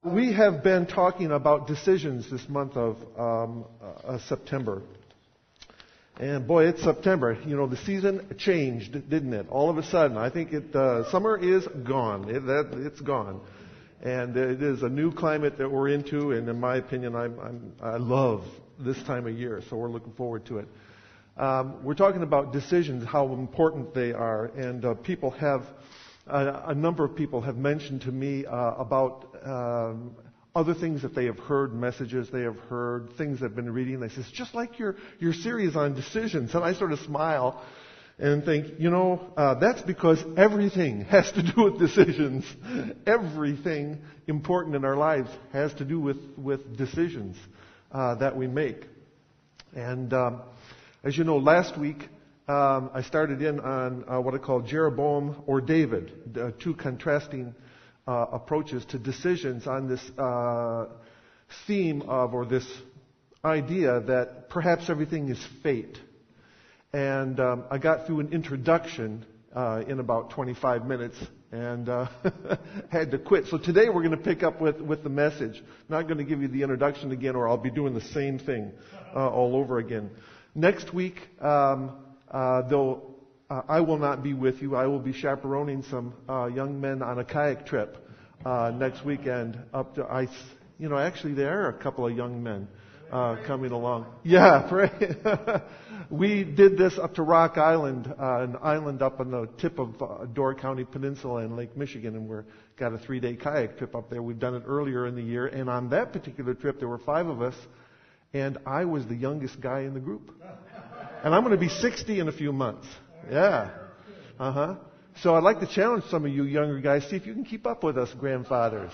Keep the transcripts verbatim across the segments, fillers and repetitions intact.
We have been talking about decisions this month of um, uh, September. And boy, it's September. You know, the season changed, didn't it? All of a sudden, I think it uh, summer is gone. It, that, it's gone. And it is a new climate that we're into, and in my opinion, I'm, I'm, I love this time of year, so we're looking forward to it. Um, we're talking about decisions, how important they are, and uh, people have, uh, a number of people have mentioned to me uh, about um, other things that they have heard, messages they have heard, things they've been reading. They say, it's just like your, your series on decisions. And I sort of smile and think, you know, uh, that's because everything has to do with decisions. Everything important in our lives has to do with, with decisions uh, that we make. And um, as you know, last week um, I started in on uh, what I call Jeroboam or David, uh, two contrasting uh, approaches to decisions on this uh, theme of, or this idea that perhaps everything is fate. And um, I got through an introduction uh, in about twenty-five minutes and uh, had to quit. So today we're going to pick up with, with the message. Not going to give you the introduction again, or I'll be doing the same thing uh, all over again. Next week, um, uh, though uh, I will not be with you, I will be chaperoning some uh, young men on a kayak trip uh, next weekend up to ice. You know, actually there are a couple of young men uh, coming along. Yeah, right. We did this up to Rock Island, uh, an island up on the tip of uh, Door County Peninsula in Lake Michigan, and we've got a three-day kayak trip up there. We've done it earlier in the year, and on that particular trip there were five of us, and I was the youngest guy in the group. And I'm going to be sixty in a few months. Yeah. Uh-huh. So I'd like to challenge some of you younger guys, see if you can keep up with us grandfathers.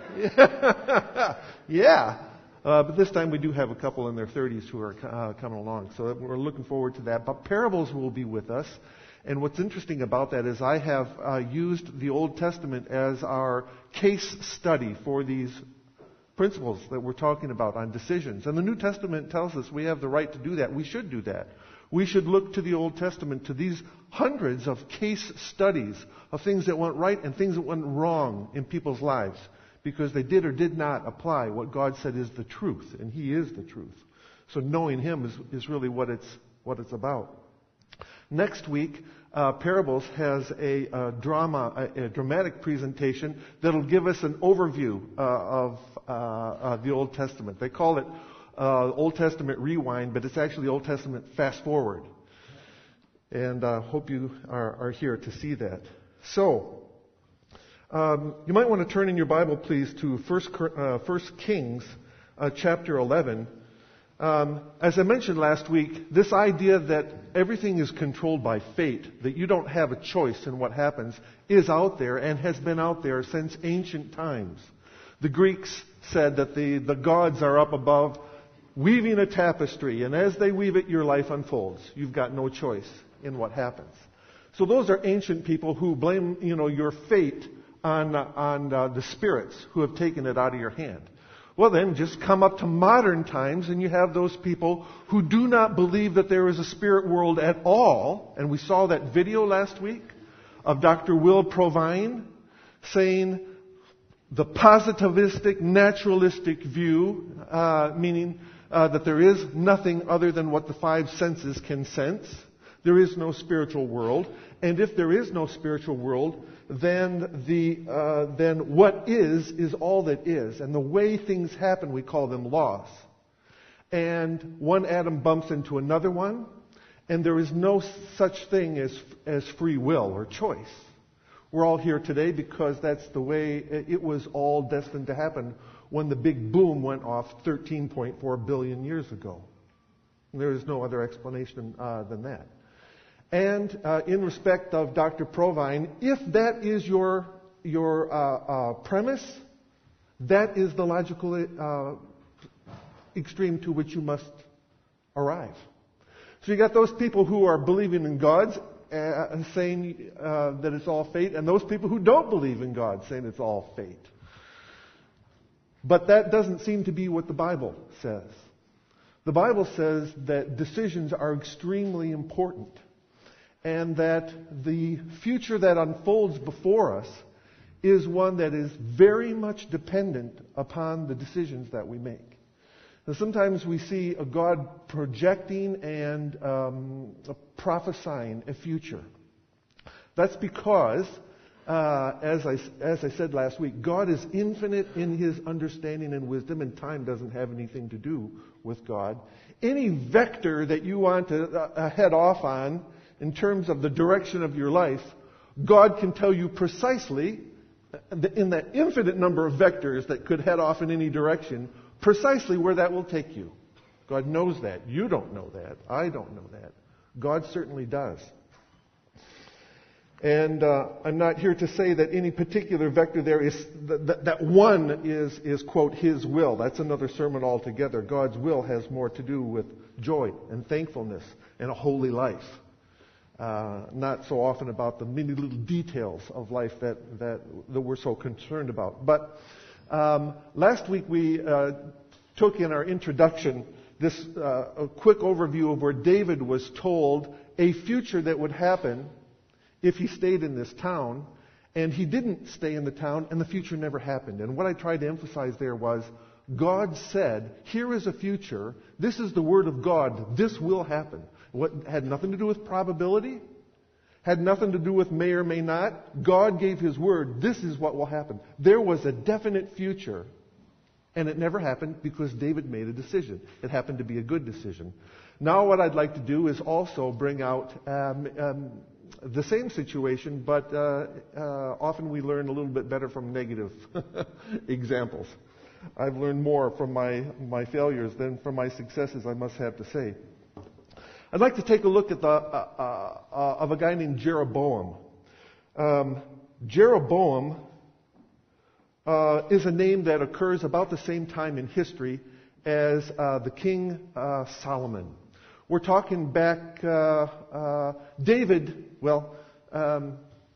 Yeah. Uh, but this time we do have a couple in their thirties who are uh, coming along. So we're looking forward to that. But parables will be with us. And what's interesting about that is I have uh, used the Old Testament as our case study for these principles that we're talking about on decisions. And the New Testament tells us we have the right to do that. We should do that. We should look to the Old Testament, to these hundreds of case studies of things that went right and things that went wrong in people's lives, because they did or did not apply what God said is the truth, and He is the truth. So knowing Him is, is really what it's what it's about. Next week, uh, Parables has a, a drama, a, a dramatic presentation that'll give us an overview uh, of uh, uh, the Old Testament. They call it uh, Old Testament Rewind, but it's actually Old Testament Fast Forward. And I uh, hope you are, are here to see that. So, um, you might want to turn in your Bible, please, to First, uh, First Kings uh, chapter eleven. Um, as I mentioned last week, this idea that everything is controlled by fate, that you don't have a choice in what happens, is out there and has been out there since ancient times. The Greeks said that the, the gods are up above weaving a tapestry, and as they weave it, your life unfolds. You've got no choice in what happens. So those are ancient people who blame, you know, your fate on, uh, on uh, the spirits who have taken it out of your hand. Well then, just come up to modern times and you have those people who do not believe that there is a spirit world at all. And we saw that video last week of Doctor Will Provine saying the positivistic, naturalistic view, uh, meaning uh, that there is nothing other than what the five senses can sense. There is no spiritual world. And if there is no spiritual world, then the uh, then what is is all that is. And the way things happen, we call them laws. And one atom bumps into another one, and there is no such thing as as free will or choice. We're all here today because that's the way it was all destined to happen when the big boom went off thirteen point four billion years ago. There is no other explanation uh, than that. And uh, in respect of Doctor Provine, if that is your your uh, uh, premise, that is the logical uh, extreme to which you must arrive. So you got those people who are believing in gods uh, and saying uh, that it's all fate, and those people who don't believe in God saying it's all fate. But that doesn't seem to be what the Bible says. The Bible says that decisions are extremely important, and that the future that unfolds before us is one that is very much dependent upon the decisions that we make. Now, sometimes we see a God projecting and um, prophesying a future. That's because, uh, as I as I said last week, God is infinite in His understanding and wisdom, and time doesn't have anything to do with God. Any vector that you want to uh, head off on in terms of the direction of your life, God can tell you precisely, in that infinite number of vectors that could head off in any direction, precisely where that will take you. God knows that. You don't know that. I don't know that. God certainly does. And uh, I'm not here to say that any particular vector there is, that, that one is, is, quote, His will. That's another sermon altogether. God's will has more to do with joy and thankfulness and a holy life. Uh, not so often about the many little details of life that, that, that we're so concerned about. But um, last week we uh, took in our introduction this uh, a quick overview of where David was told a future that would happen if he stayed in this town, and he didn't stay in the town, and the future never happened. And what I tried to emphasize there was, God said, here is a future, this is the Word of God, this will happen. What had nothing to do with probability, had nothing to do with may or may not. God gave His Word, this is what will happen. There was a definite future, and it never happened because David made a decision. It happened to be a good decision. Now what I'd like to do is also bring out um, um, the same situation, but uh, uh, often we learn a little bit better from negative examples. I've learned more from my, my failures than from my successes, I must have to say. I'd like to take a look at the uh, uh, uh, of a guy named Jeroboam. Um, Jeroboam uh, is a name that occurs about the same time in history as uh, the King uh, Solomon. We're talking back, uh, uh, David, well, um,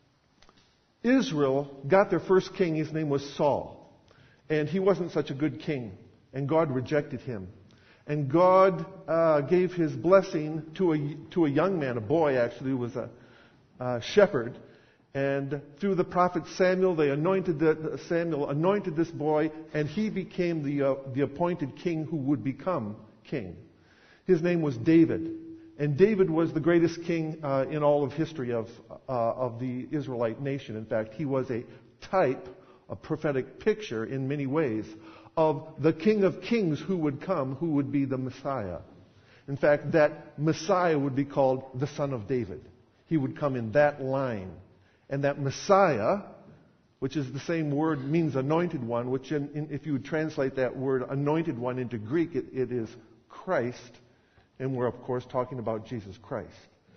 Israel got their first king. His name was Saul. And he wasn't such a good king. And God rejected him. And God uh, gave His blessing to a, to a young man, a boy actually, who was a, a shepherd. And through the prophet Samuel, they anointed the, Samuel anointed this boy, and he became the, uh, the appointed king who would become king. His name was David, and David was the greatest king uh, in all of history of uh, of the Israelite nation. In fact, he was a type, a prophetic picture in many ways of the King of Kings who would come, who would be the Messiah. In fact, that Messiah would be called the Son of David. He would come in that line, and that Messiah, which is the same word, means anointed one. Which, in, in, if you would translate that word anointed one into Greek, it, it is Christ. And we're, of course, talking about Jesus Christ.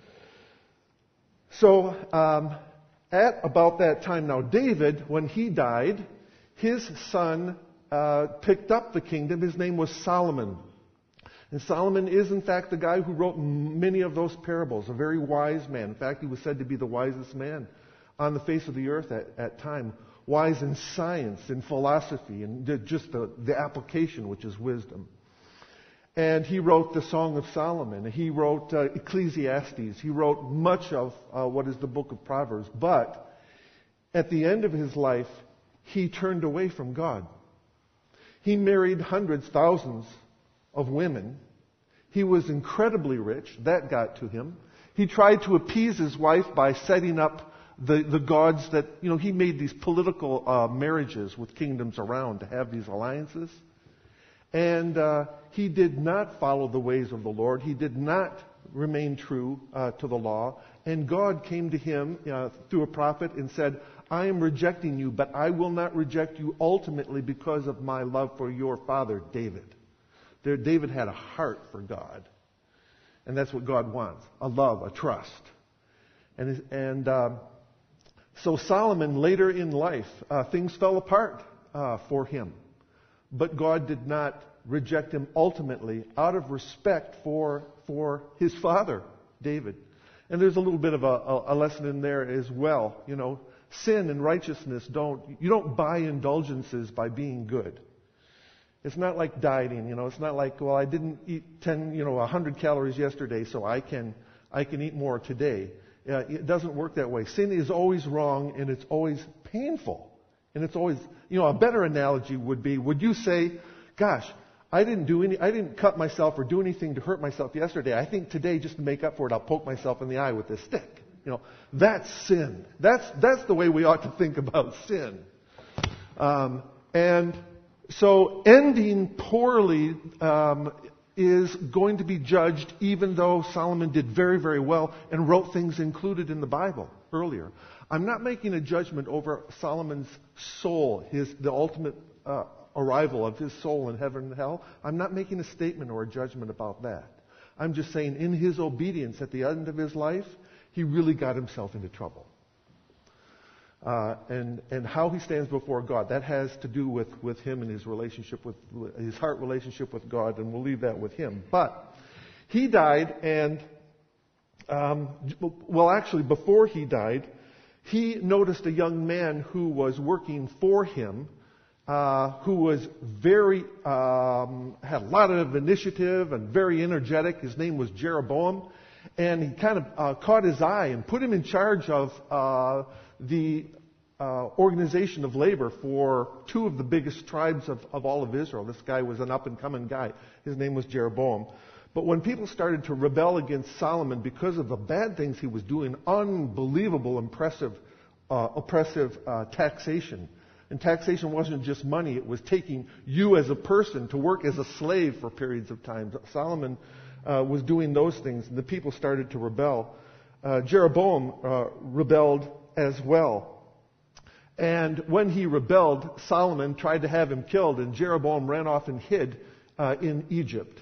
So, um, at about that time now, David, when he died, his son uh, picked up the kingdom. His name was Solomon. And Solomon is, in fact, the guy who wrote many of those parables, a very wise man. In fact, he was said to be the wisest man on the face of the earth at, at time. Wise in science, in philosophy, and just the, the application, which is wisdom. And he wrote the Song of Solomon. He wrote uh, Ecclesiastes. He wrote much of uh, what is the book of Proverbs. But at the end of his life, he turned away from God. He married hundreds, thousands of women. He was incredibly rich. That got to him. He tried to appease his wife by setting up the, the gods that, you know, he made these political uh, marriages with kingdoms around to have these alliances. And uh, he did not follow the ways of the Lord. He did not remain true uh, to the law. And God came to him uh, through a prophet and said, I am rejecting you, but I will not reject you ultimately because of my love for your father, David. There, David had a heart for God. And that's what God wants, a love, a trust. And, and uh, so Solomon, later in life, uh, things fell apart uh, for him. But God did not reject him ultimately out of respect for, for his father, David. And there's a little bit of a, a lesson in there as well. You know, sin and righteousness don't, you don't buy indulgences by being good. It's not like dieting, you know, it's not like, well, I didn't eat ten, you know, one hundred calories yesterday, so I can, I can eat more today. Uh, it doesn't work that way. Sin is always wrong and it's always painful. And it's always, you know, a better analogy would be, would you say, gosh, I didn't do any, I didn't cut myself or do anything to hurt myself yesterday. I think today, just to make up for it, I'll poke myself in the eye with this stick. You know, that's sin. That's, that's the way we ought to think about sin. Um, and so ending poorly um, is going to be judged, even though Solomon did very, very well and wrote things included in the Bible earlier. I'm not making a judgment over Solomon's soul, his the ultimate uh, arrival of his soul in heaven and hell. I'm not making a statement or a judgment about that. I'm just saying, in his obedience at the end of his life, he really got himself into trouble. Uh, and and how he stands before God, that has to do with, with him and his relationship with his heart relationship with God, and we'll leave that with him. But he died, and um, well, actually, before he died, he noticed a young man who was working for him, uh, who was very um, had a lot of initiative and very energetic. His name was Jeroboam, and he kind of uh, caught his eye and put him in charge of Uh, the uh, organization of labor for two of the biggest tribes of, of all of Israel. This guy was an up-and-coming guy. His name was Jeroboam. But when people started to rebel against Solomon because of the bad things he was doing, unbelievable, impressive, uh, oppressive uh, taxation. And taxation wasn't just money. It was taking you as a person to work as a slave for periods of time. Solomon uh, was doing those things, and the people started to rebel. Uh, Jeroboam uh, rebelled as well. And when he rebelled, Solomon tried to have him killed, and Jeroboam ran off and hid uh, in Egypt.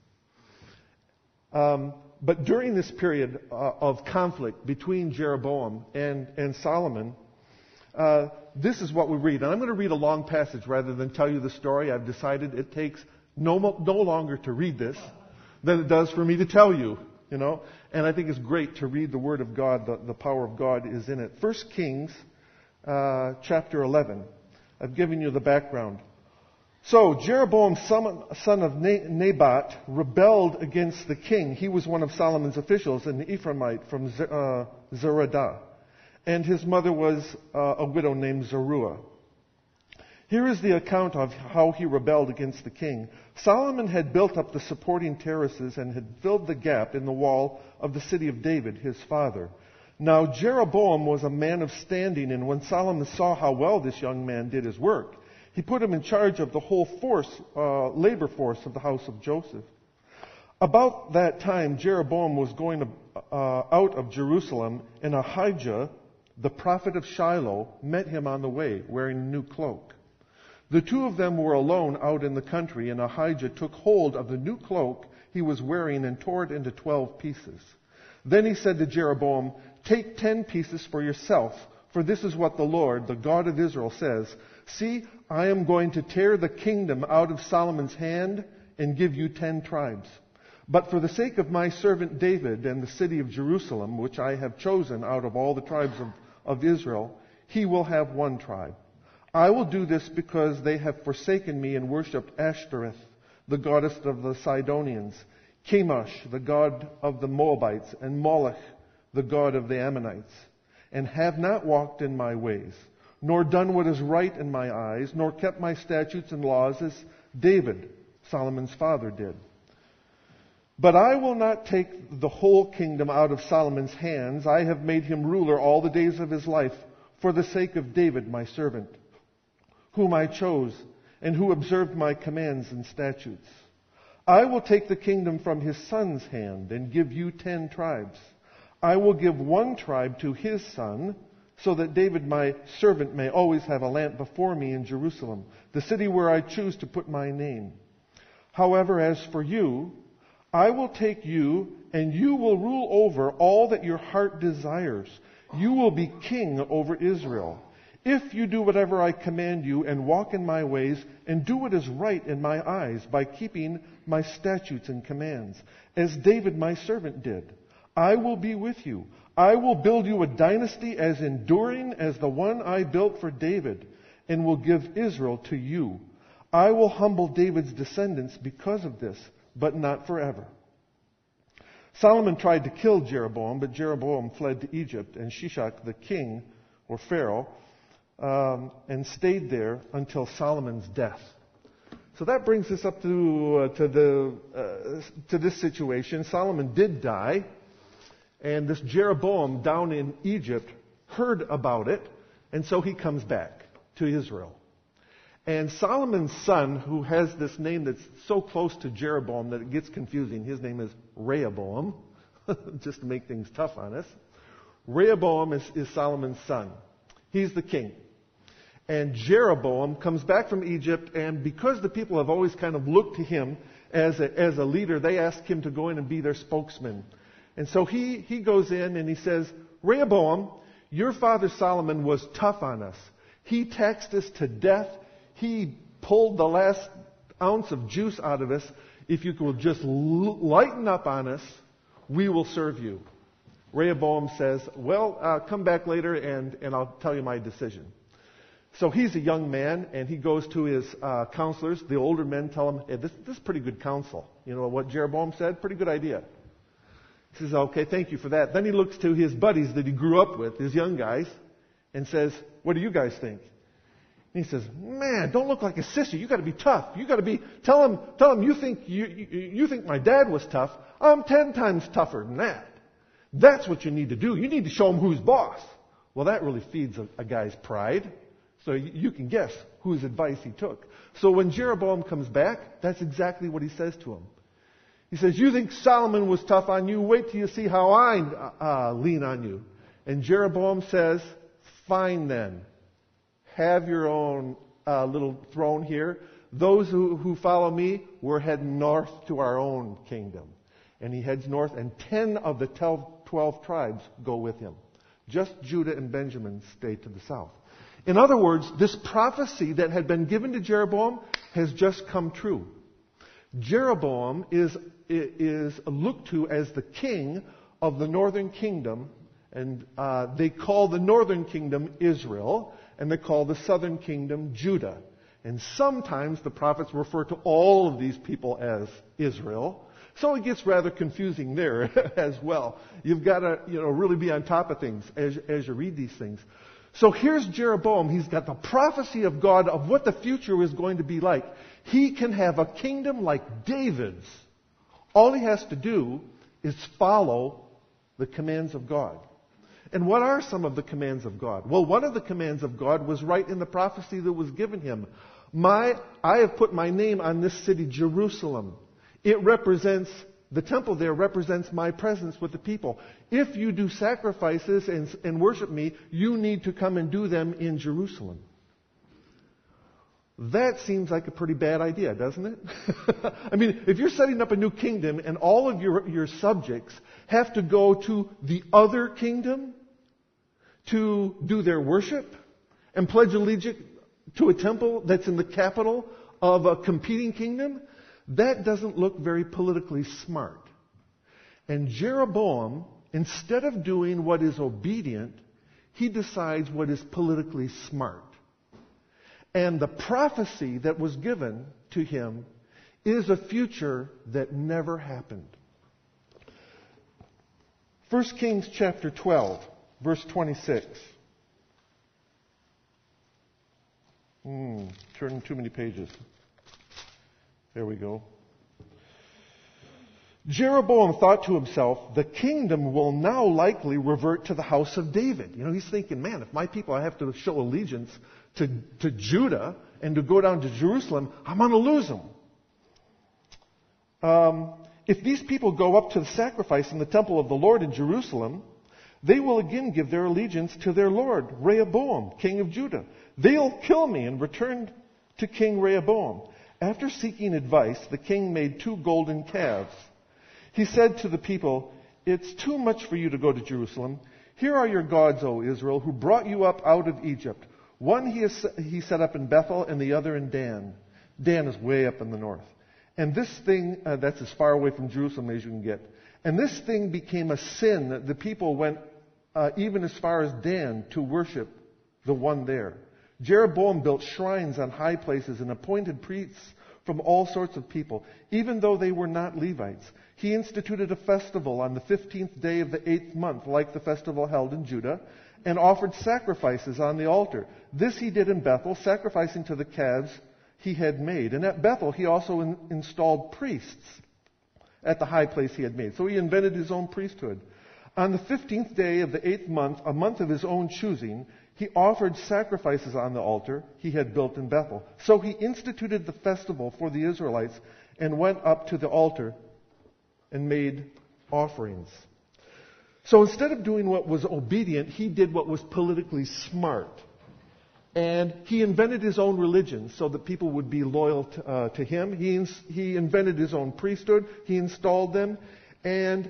Um, but during this period uh, of conflict between Jeroboam and, and Solomon, uh, this is what we read. And I'm going to read a long passage rather than tell you the story. I've decided it takes no, mo- no longer to read this than it does for me to tell you. You know, and I think it's great to read the Word of God. The, the power of God is in it. First Kings, uh, chapter eleven. I've given you the background. So Jeroboam, son of Nebat, rebelled against the king. He was one of Solomon's officials, an Ephraimite from uh, Zeredah, and his mother was uh, a widow named Zeruiah. Here is the account of how he rebelled against the king. Solomon had built up the supporting terraces and had filled the gap in the wall of the city of David, his father. Now Jeroboam was a man of standing, and when Solomon saw how well this young man did his work, he put him in charge of the whole force, uh, labor force of the house of Joseph. About that time, Jeroboam was going to, uh, out of Jerusalem, and Ahijah, the prophet of Shiloh, met him on the way, wearing a new cloak. The two of them were alone out in the country, and Ahijah took hold of the new cloak he was wearing and tore it into twelve pieces. Then he said to Jeroboam, "Take ten pieces for yourself, for this is what the Lord, the God of Israel, says. See, I am going to tear the kingdom out of Solomon's hand and give you ten tribes. But for the sake of my servant David and the city of Jerusalem, which I have chosen out of all the tribes of, of Israel, he will have one tribe. I will do this because they have forsaken me and worshipped Ashtoreth, the goddess of the Sidonians, Chemosh, the god of the Moabites, and Moloch, the god of the Ammonites, and have not walked in my ways, nor done what is right in my eyes, nor kept my statutes and laws as David, Solomon's father, did. But I will not take the whole kingdom out of Solomon's hands. I have made him ruler all the days of his life for the sake of David, my servant, whom I chose, and who observed my commands and statutes. I will take the kingdom from his son's hand and give you ten tribes. I will give one tribe to his son, so that David, my servant, may always have a lamp before me in Jerusalem, the city where I choose to put my name. However, as for you, I will take you, and you will rule over all that your heart desires. You will be king over Israel. If you do whatever I command you and walk in my ways and do what is right in my eyes by keeping my statutes and commands, as David my servant did, I will be with you. I will build you a dynasty as enduring as the one I built for David, and will give Israel to you. I will humble David's descendants because of this, but not forever." Solomon tried to kill Jeroboam, but Jeroboam fled to Egypt, and Shishak the king, or Pharaoh, um, and stayed there until Solomon's death. So that brings us up to uh, to the uh, to this situation. Solomon did die, and this Jeroboam down in Egypt heard about it, and so he comes back to Israel. And Solomon's son, who has this name that's so close to Jeroboam that it gets confusing, his name is Rehoboam, just to make things tough on us. Rehoboam is, is Solomon's son. He's the king. And Jeroboam comes back from Egypt, and because the people have always kind of looked to him as a, as a leader, they ask him to go in and be their spokesman. And so he, he goes in and he says, Rehoboam, your father Solomon was tough on us. He taxed us to death. He pulled the last ounce of juice out of us. If you will just lighten up on us, we will serve you. Rehoboam says, well, uh, come back later and, and I'll tell you my decision. So he's a young man, and he goes to his uh, counselors. The older men tell him, hey, this, this is pretty good counsel. You know what Jeroboam said? Pretty good idea. He says, okay, thank you for that. Then he looks to his buddies that he grew up with, his young guys, and says, what do you guys think? And he says, man, don't look like a sissy. You got to be tough. You got to be, tell him, tell him you think, you, you, you think my dad was tough. I'm ten times tougher than that. That's what you need to do. You need to show him who's boss. Well, that really feeds a, a guy's pride. So you, you can guess whose advice he took. So when Jeroboam comes back, that's exactly what he says to him. He says, you think Solomon was tough on you? Wait till you see how I uh, lean on you. And Jeroboam says, fine then. Have your own uh, little throne here. Those who, who follow me, we're heading north to our own kingdom. And he heads north, and ten of the twelve tribes go with him. Just Judah and Benjamin stay to the south. In other words, this prophecy that had been given to Jeroboam has just come true. Jeroboam is, is looked to as the king of the northern kingdom, and uh, they call the northern kingdom Israel, and they call the southern kingdom Judah. And sometimes the prophets refer to all of these people as Israel. So it gets rather confusing there as well. You've got to, you know, really be on top of things as, as you read these things. So here's Jeroboam. He's got the prophecy of God of what the future is going to be like. He can have a kingdom like David's. All he has to do is follow the commands of God. And what are some of the commands of God? Well, one of the commands of God was right in the prophecy that was given him. My, I have put my name on this city, Jerusalem. It represents, the temple there represents my presence with the people. If you do sacrifices and, and worship me, you need to come and do them in Jerusalem. That seems like a pretty bad idea, doesn't it? I mean, if you're setting up a new kingdom and all of your, your subjects have to go to the other kingdom to do their worship and pledge allegiance to a temple that's in the capital of a competing kingdom, that doesn't look very politically smart. And Jeroboam, instead of doing what is obedient, he decides what is politically smart. And the prophecy that was given to him is a future that never happened. First Kings chapter twelve, verse twenty-six. Hmm, turning too many pages. There we go. Jeroboam thought to himself, the kingdom will now likely revert to the house of David. You know, he's thinking, man, if my people, I have to show allegiance to, to Judah and to go down to Jerusalem, I'm going to lose them. Um, if these people go up to the sacrifice in the temple of the Lord in Jerusalem, they will again give their allegiance to their Lord, Rehoboam, king of Judah. They'll kill me and return to King Rehoboam. After seeking advice, the king made two golden calves. He said to the people, it's too much for you to go to Jerusalem. Here are your gods, O Israel, who brought you up out of Egypt. One he, is, he set up in Bethel and the other in Dan. Dan is way up in the north. And this thing, uh, that's as far away from Jerusalem as you can get. And this thing became a sin. The people went uh, even as far as Dan to worship the one there. Jeroboam built shrines on high places and appointed priests from all sorts of people, even though they were not Levites. He instituted a festival on the fifteenth day of the eighth month, like the festival held in Judah, and offered sacrifices on the altar. This he did in Bethel, sacrificing to the calves he had made. And at Bethel he also in- installed priests at the high place he had made. So he invented his own priesthood. On the fifteenth day of the eighth month, a month of his own choosing, he offered sacrifices on the altar he had built in Bethel. So he instituted the festival for the Israelites and went up to the altar and made offerings. So instead of doing what was obedient, he did what was politically smart. And he invented his own religion so that people would be loyal to, uh, to him. He, ins- he invented his own priesthood. He installed them. And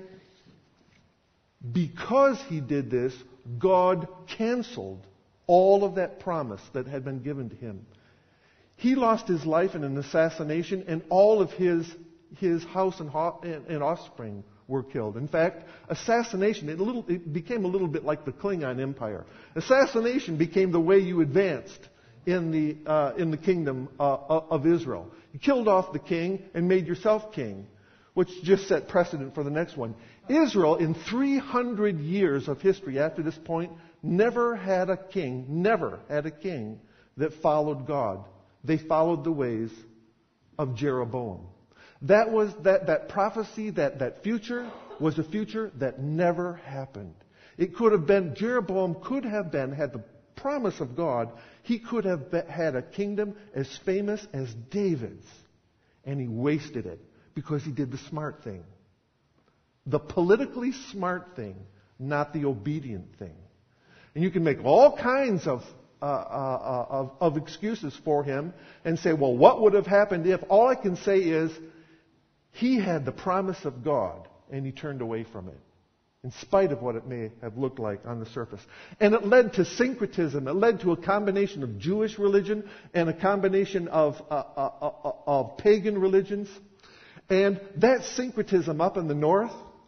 because he did this, God canceled all of that promise that had been given to him. He lost his life in an assassination, and all of his, his house and, ho- and, and offspring were killed. In fact, assassination, it, little, it became a little bit like the Klingon Empire. Assassination became the way you advanced in the, uh, in the kingdom uh, of Israel. You killed off the king and made yourself king, which just set precedent for the next one. Israel, in three hundred years of history after this point, never had a king, never had a king that followed God. They followed the ways of Jeroboam. That was that, that prophecy, that, that future was a future that never happened. It could have been, Jeroboam could have been, had the promise of God, he could have been, had a kingdom as famous as David's. And he wasted it because he did the smart thing. The politically smart thing, not the obedient thing. And you can make all kinds of, uh, uh, of, of excuses for him and say, well, what would have happened if? All I can say is, he had the promise of God, and he turned away from it, in spite of what it may have looked like on the surface. And it led to syncretism. It led to a combination of Jewish religion and a combination of, uh, uh, uh, of pagan religions. And that syncretism up in the north,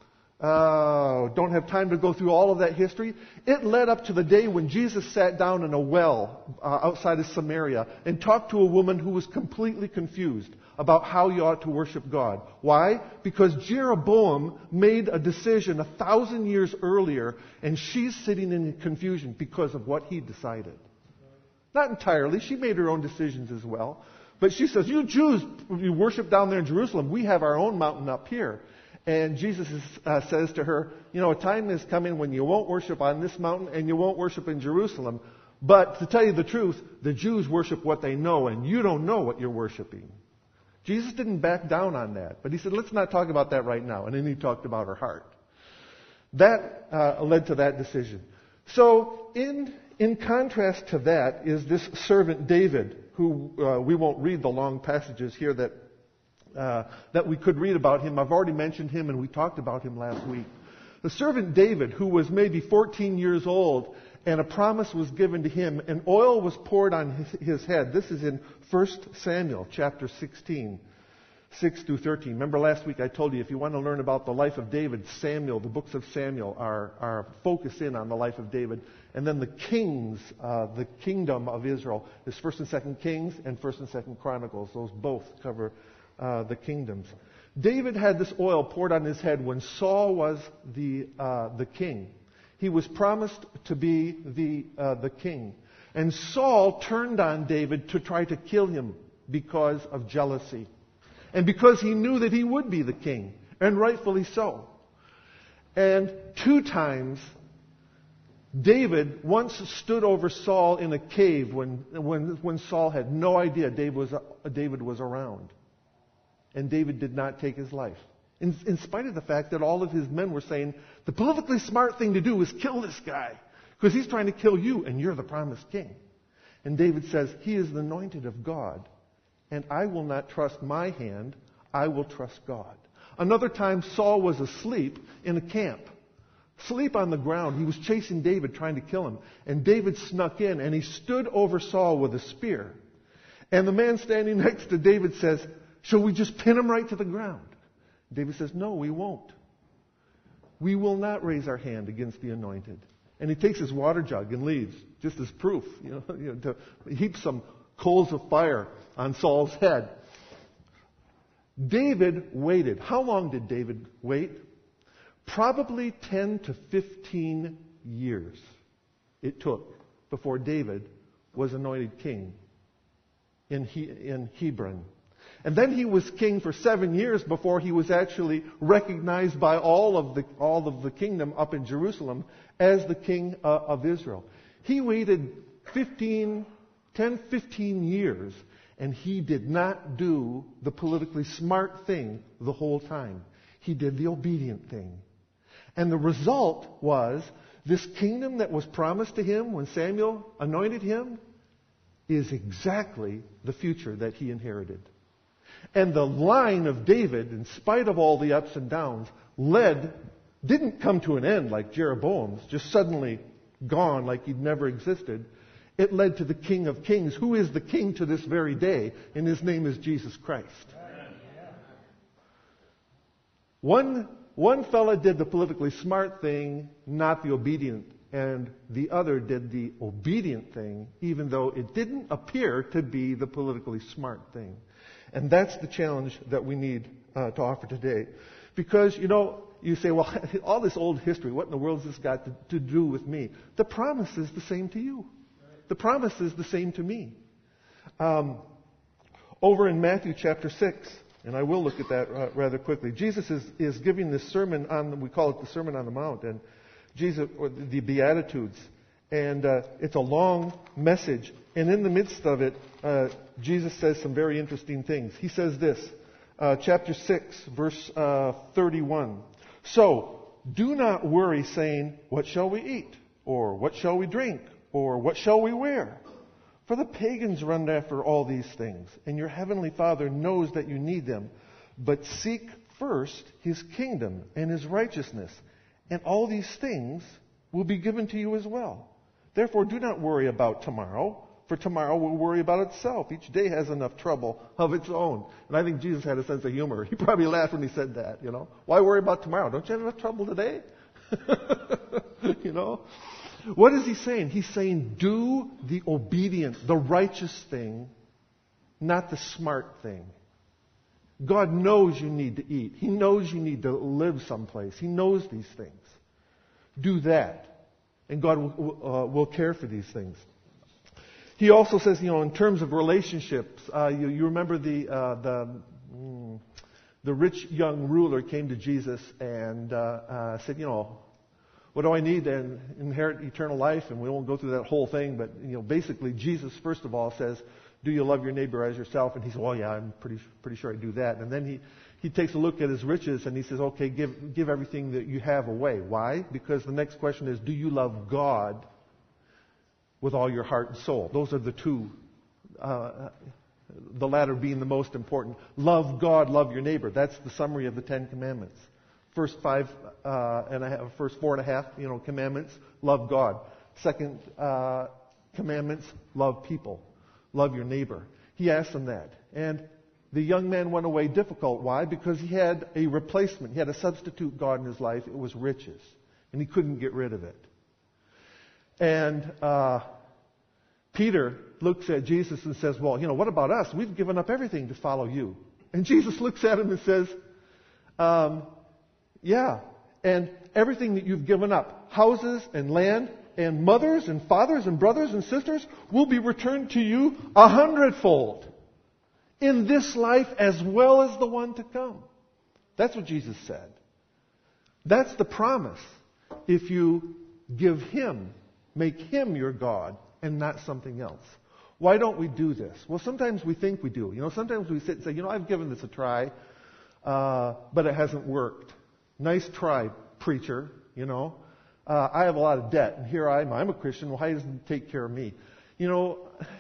uh, don't have time to go through all of that history. It led up to the day when Jesus sat down in a well uh, outside of Samaria and talked to a woman who was completely confused about how you ought to worship God. Why? Because Jeroboam made a decision a thousand years earlier, and she's sitting in confusion because of what he decided. Not entirely. She made her own decisions as well. But she says, you Jews, you worship down there in Jerusalem. We have our own mountain up here. And Jesus is, uh, says to her, you know, a time is coming when you won't worship on this mountain and you won't worship in Jerusalem. But to tell you the truth, the Jews worship what they know, and you don't know what you're worshiping. Jesus didn't back down on that. But he said, let's not talk about that right now. And then he talked about her heart. That uh, led to that decision. So in, in contrast to that is this servant David, who uh, we won't read the long passages here that uh, that we could read about him. I've already mentioned him, and we talked about him last week. The servant David, who was maybe fourteen years old, and a promise was given to him, and oil was poured on his, his head. This is in First Samuel chapter sixteen, six through thirteen. Remember last week I told you if you want to learn about the life of David, Samuel, the books of Samuel are, are focus in on the life of David. And then the kings, uh, the kingdom of Israel is First and Second Kings and First and Second Chronicles. Those both cover uh, the kingdoms. David had this oil poured on his head when Saul was the uh, the king. He was promised to be the uh, the king. And Saul turned on David to try to kill him because of jealousy. And because he knew that he would be the king, and rightfully so. And two times, David once stood over Saul in a cave when, when, when Saul had no idea David was, David was around. And David did not take his life. In, in spite of the fact that all of his men were saying, the politically smart thing to do is kill this guy, because he's trying to kill you, and you're the promised king. And David says, he is the anointed of God, and I will not trust my hand, I will trust God. Another time, Saul was asleep in a camp. Asleep on the ground. He was chasing David, trying to kill him. And David snuck in, and he stood over Saul with a spear. And the man standing next to David says, shall we just pin him right to the ground? David says, no, we won't. We will not raise our hand against the anointed. And he takes his water jug and leaves, just as proof, you know, you know, to heap some coals of fire on Saul's head. David waited. How long did David wait? Probably ten to fifteen years. it took before David was anointed king in, he, in Hebron. And then he was king for seven years before he was actually recognized by all of the, all of the kingdom up in Jerusalem as the king uh, of Israel. He waited fifteen, ten, fifteen years, and he did not do the politically smart thing the whole time. He did the obedient thing. And the result was this kingdom that was promised to him when Samuel anointed him is exactly the future that he inherited. And the line of David, in spite of all the ups and downs, led, didn't come to an end like Jeroboam's, just suddenly gone like he'd never existed. It led to the King of Kings, who is the King to this very day, and his name is Jesus Christ. One, one fella did the politically smart thing, not the obedient, and the other did the obedient thing, even though it didn't appear to be the politically smart thing. And that's the challenge that we need uh, to offer today. Because, you know, you say, well, all this old history, what in the world has this got to, to do with me? The promise is the same to you. The promise is the same to me. Um, over in Matthew chapter six, and I will look at that uh, rather quickly, Jesus is, is giving this sermon on, we call it the Sermon on the Mount, and Jesus, or the Beatitudes. And uh, it's a long message. And in the midst of it, uh, Jesus says some very interesting things. He says this, uh, chapter six, verse uh, thirty-one. So, do not worry saying, what shall we eat? Or what shall we drink? Or what shall we wear? For the pagans run after all these things, and your heavenly Father knows that you need them. But seek first His kingdom and His righteousness, and all these things will be given to you as well. Therefore, do not worry about tomorrow, for tomorrow will worry about itself. Each day has enough trouble of its own. And I think Jesus had a sense of humor. He probably laughed when he said that, you know. Why worry about tomorrow? Don't you have enough trouble today? You know. What is he saying? He's saying, do the obedient, the righteous thing, not the smart thing. God knows you need to eat. He knows you need to live someplace. He knows these things. Do that. And God will, uh, will care for these things. He also says, you know, in terms of relationships, uh, you, you remember the uh, the mm, the rich young ruler came to Jesus and uh, uh, said, you know, what do I need to inherit eternal life? And we won't go through that whole thing, but you know, basically, Jesus first of all says, do you love your neighbor as yourself? And he said, well, yeah, I'm pretty pretty sure I do that. And then he he takes a look at his riches and he says, okay, give give everything that you have away. Why? Because the next question is, do you love God with all your heart and soul? Those are the two, uh, the latter being the most important. Love God, love your neighbor. That's the summary of the Ten Commandments. First five uh, and a half, first four and a half, you know, commandments, love God. Second uh, commandments, love people, love your neighbor. He asked them that, and the young man went away difficult. Why? Because he had a replacement. He had a substitute God in his life. It was riches, and he couldn't get rid of it. And uh, Peter looks at Jesus and says, well, you know, what about us? We've given up everything to follow you. And Jesus looks at him and says, um, yeah, and everything that you've given up, houses and land and mothers and fathers and brothers and sisters, will be returned to you a hundredfold in this life as well as the one to come. That's what Jesus said. That's the promise. If you give Him, make Him your God and not something else. Why don't we do this? Well, sometimes we think we do. You know, sometimes we sit and say, you know, I've given this a try, uh, but it hasn't worked. Nice try, preacher, you know. Uh, I have a lot of debt, and here I am. I'm a Christian. Well, why doesn't He take care of me? You know,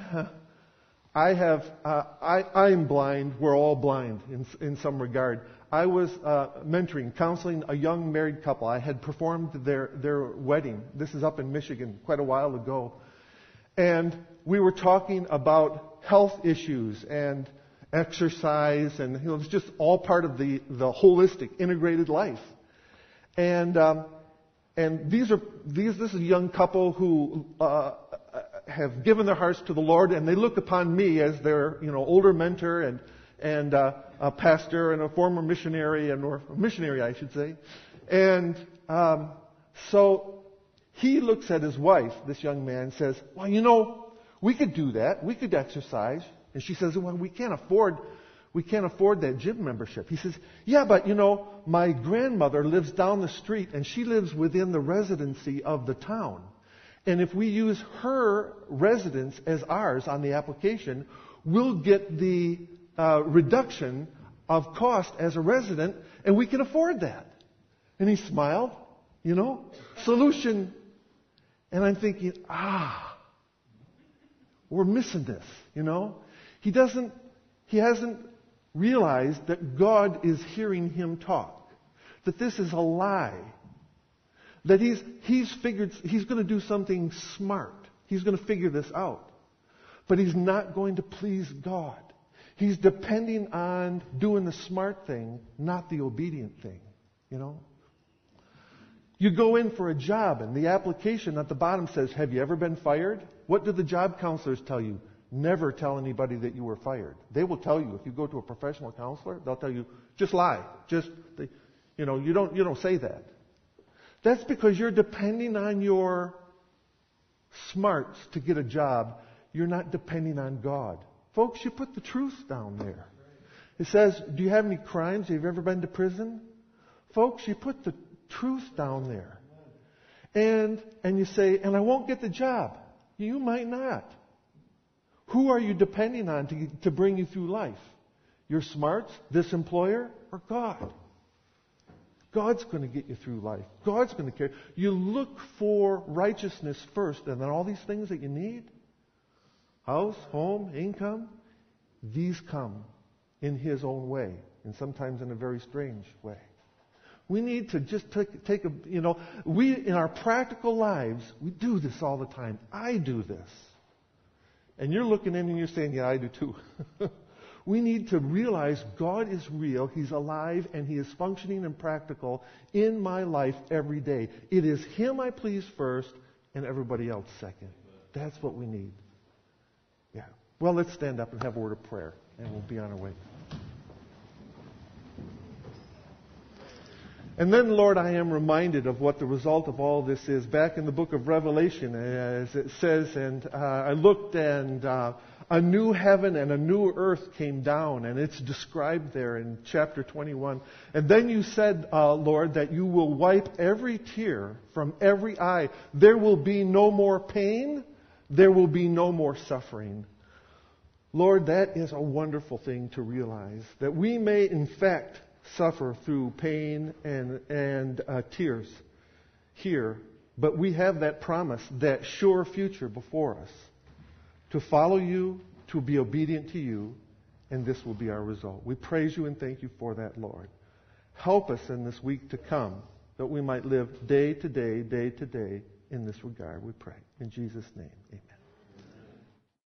I have, uh, I, I'm blind. We're all blind in, in some regard. I was uh, mentoring, counseling a young married couple. I had performed their, their wedding. This is up in Michigan quite a while ago. And we were talking about health issues and exercise, and you know, it's just all part of the, the holistic, integrated life. And um, and these are these this is a young couple who uh, have given their hearts to the Lord, and they look upon me as their you know older mentor and and uh, a pastor and a former missionary and or a missionary I should say, and um, so he looks at his wife, this young man, and says, well, you know, we could do that. We could exercise. And she says, well, we can't afford, we can't afford that gym membership. He says, yeah, but you know, my grandmother lives down the street and she lives within the residency of the town. And if we use her residence as ours on the application, we'll get the uh, reduction of cost as a resident, and we can afford that. And he smiled, you know, solution. And I'm thinking, ah, we're missing this, you know. He doesn't, he hasn't realized that God is hearing him talk, that this is a lie, that he's, he's figured, he's going to do something smart. He's going to figure this out. But he's not going to please God. He's depending on doing the smart thing, not the obedient thing, you know. You go in for a job and the application at the bottom says, have you ever been fired? What do the job counselors tell you? Never tell anybody that you were fired. They will tell you, if you go to a professional counselor, they'll tell you, just lie. Just, you know, you don't, you don't say that. That's because you're depending on your smarts to get a job. You're not depending on God. Folks, you put the truth down there. It says, do you have any crimes? Have you ever been to prison? Folks, you put the truth down there. And, and you say, and I won't get the job. You might not. Who are you depending on to, to bring you through life? Your smarts, this employer, or God? God's going to get you through life. God's going to care. You look for righteousness first, and then all these things that you need, house, home, income, these come in His own way, and sometimes in a very strange way. We need to just take, take a, you know, we, in our practical lives, we do this all the time. I do this. And you're looking in and you're saying, yeah, I do too. We need to realize God is real, He's alive, and He is functioning and practical in my life every day. It is Him I please first and everybody else second. That's what we need. Yeah. Well, let's stand up and have a word of prayer, and we'll be on our way. And then, Lord, I am reminded of what the result of all this is. Back in the book of Revelation, as it says, and uh, I looked and uh, a new heaven and a new earth came down, and it's described there in chapter twenty-one. And then you said, uh, Lord, that you will wipe every tear from every eye. There will be no more pain. There will be no more suffering. Lord, that is a wonderful thing to realize, that we may, in fact, suffer through pain and and uh, tears here, but we have that promise, that sure future before us, to follow you, to be obedient to you, and this will be our result. We praise you and thank you for that, Lord. Help us in this week to come, that we might live day to day, day to day in this regard, we pray. In Jesus' name, amen.